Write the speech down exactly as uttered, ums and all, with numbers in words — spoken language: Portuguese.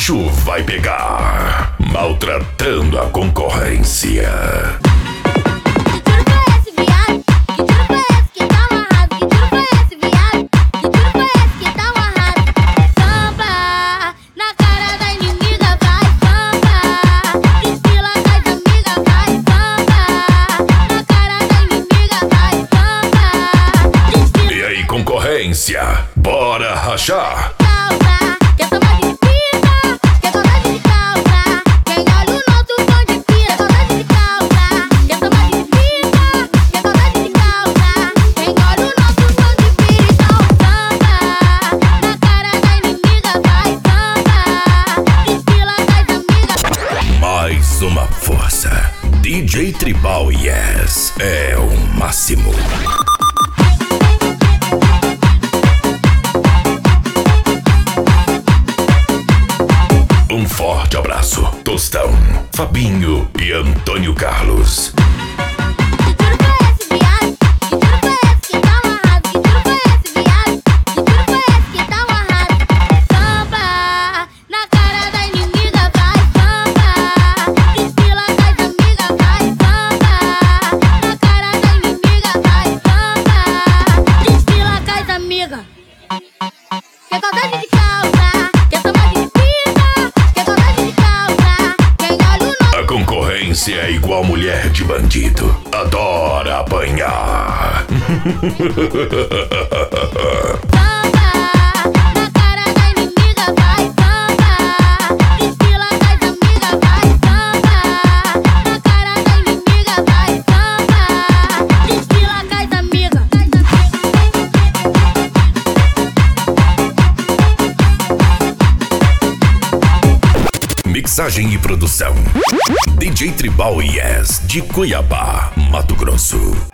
bicho vai pegar. Maltratando a concorrência. Concorrência, bora rachar. Mais uma força. D J Tribal Yes é o máximo. Um forte abraço, Tostão, Fabinho e Antônio Carlos. É igual mulher de bandido, adora apanhar. Mixagem e produção D J Tribal Yes, de Cuiabá, Mato Grosso.